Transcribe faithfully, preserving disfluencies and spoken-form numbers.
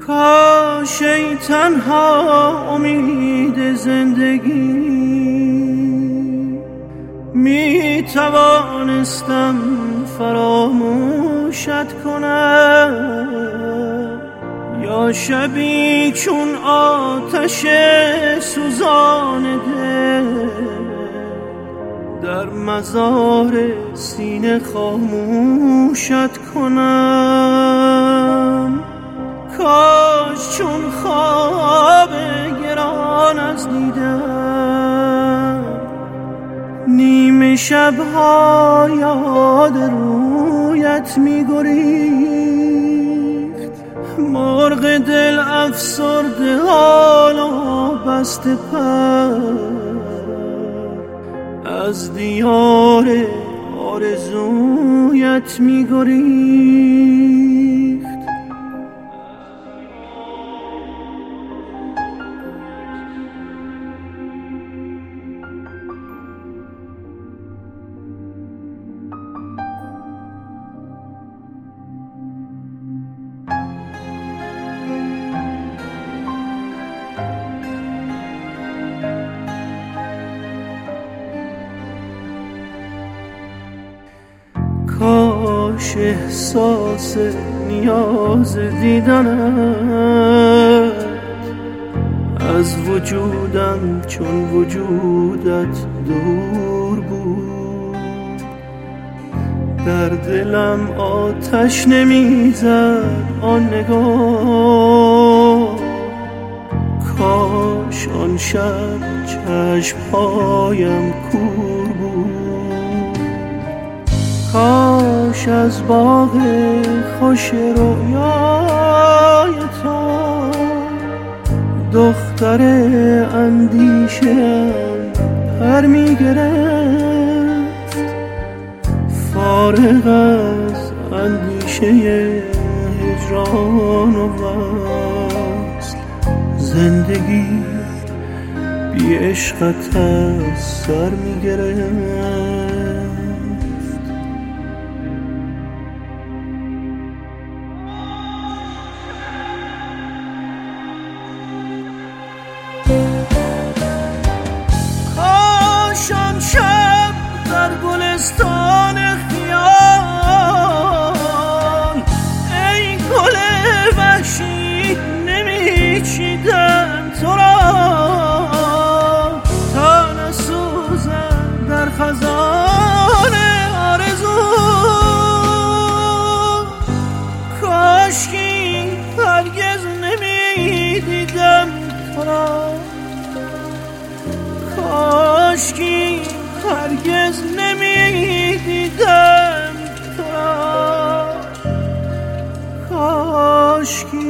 کاش ای تنها امید زندگی می توانستم فراموشت کنم، یا شبی چون آتش سوزان دل در مزار سینه خاموشت کنم. کاش چون خواب گران از دیدم نیمه شبها یاد رویت می گریخت. مرغ دل افسرده حالا بسته پر از دیار آرزویت می گریخت. کاش احساس نیاز دیدنت از وجودم چون وجودت دور بود. در دلم آتش نمیزد آن نگاه، کاش آن شب چشمهایم کور بود. کاش از باغ خوش رویای تو دختر اندیشه‌ام پر می گرفت. فارغ از اندیشه هجران و وصل، زندگی بی عشقت از سر می گرفت. شان شب در گلستان خیال ای گل وحشی نمیچیدم تو را تا نسوزم در خزان آرزو. کاشکی هرگز نمیدیدم تو را، کاشکی هرگز نمیدیدم تو را، کاشکی